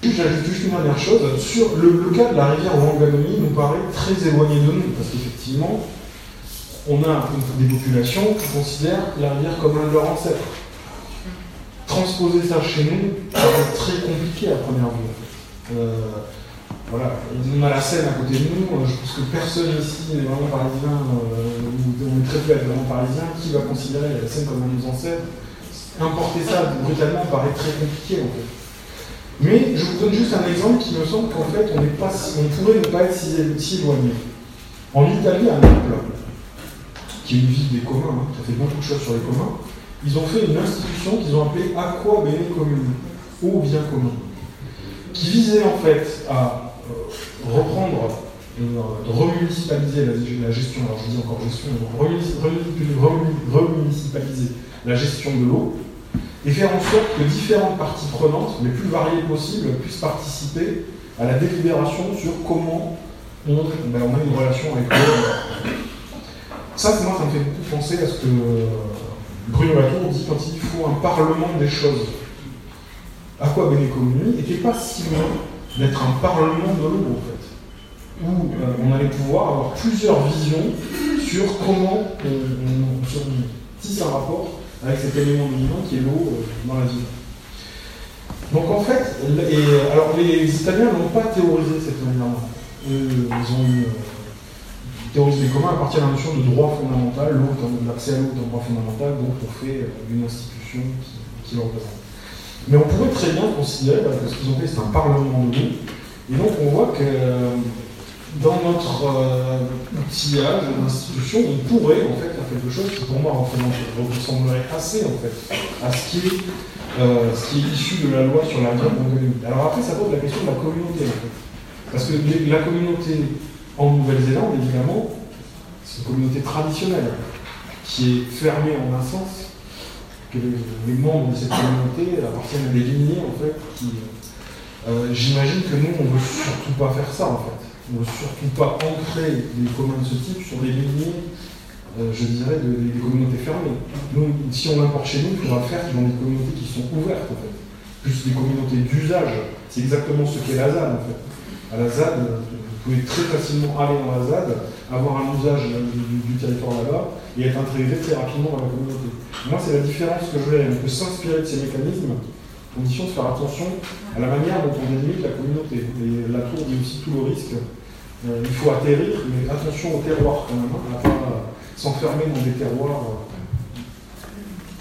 J'ajoute juste une dernière chose. Sur le cas de la rivière Ouanganomi nous paraît très éloigné de nous, parce qu'effectivement, on a des populations qui considèrent la rivière comme un de leurs ancêtres. Transposer ça chez nous, c'est très compliqué à première vue. Voilà, on a la Seine à côté de nous, je pense que personne ici n'est vraiment parisien, ou on est très peu vraiment parisien, qui va considérer la Seine comme un de nos ancêtres. Importer ça brutalement paraît très compliqué en fait. Mais je vous donne juste un exemple qui me semble qu'en fait on pourrait ne pas être si éloigné. En Italie, à Naples, qui est une ville des communs, qui a fait beaucoup de choses sur les communs, ils ont fait une institution qu'ils ont appelée Aqua Bene Comune, eau bien commun, qui visait en fait à reprendre, remunicipaliser la gestion, alors je dis encore gestion, remunicipaliser la gestion de l'eau, et faire en sorte que différentes parties prenantes, les plus variées possibles, puissent participer à la délibération sur comment on a une relation avec l'eau. Ça, pour moi, ça me fait beaucoup penser à ce que Bruno Latour dit quand il faut un parlement des choses. Aqua Bene Comuni n'était pas si loin d'être un parlement de l'eau, en fait, où on allait pouvoir avoir plusieurs visions sur comment on tisse un rapport avec cet élément dominant qui est l'eau dans la ville. Donc en fait, alors les Italiens n'ont pas théorisé cette manière-là. Ils ont théorisé les communs à partir de la notion de droit fondamental, l'accès à l'eau est un droit fondamental, donc on fait une institution qui le représente. Mais on pourrait très bien considérer que ce qu'ils ont fait, c'est un parlement de l'eau, et donc on voit que dans notre outillage d'institution, on pourrait en fait faire quelque chose qui pour moi ressemblerait assez en fait à ce qui est issu de la loi sur la rivière Ouanganomi. Alors après, ça pose la question de la communauté en fait. Parce que la communauté en Nouvelle-Zélande, évidemment, c'est une communauté traditionnelle qui est fermée en un sens, que les membres de cette communauté appartiennent à des lignées en fait qui. J'imagine que nous, on ne veut surtout pas faire ça en fait. On ne veut surtout pas ancrer des communs de ce type sur des lignées, je dirais, des communautés fermées. Nous, si on l'importe chez nous, il faudra le faire dans des communautés qui sont ouvertes en fait. Plus des communautés d'usage. C'est exactement ce qu'est la ZAD en fait. À la ZAD, vous pouvez très facilement aller dans la ZAD, avoir un usage du territoire là-bas et être intégré très rapidement dans la communauté. Moi, c'est la différence que je veux. On peut s'inspirer de ces mécanismes, à condition de faire attention à la manière dont on délimite la communauté. Et Latour dit aussi tout le risque. Il faut atterrir, mais attention au terroir quand même, à ne pas s'enfermer dans des terroirs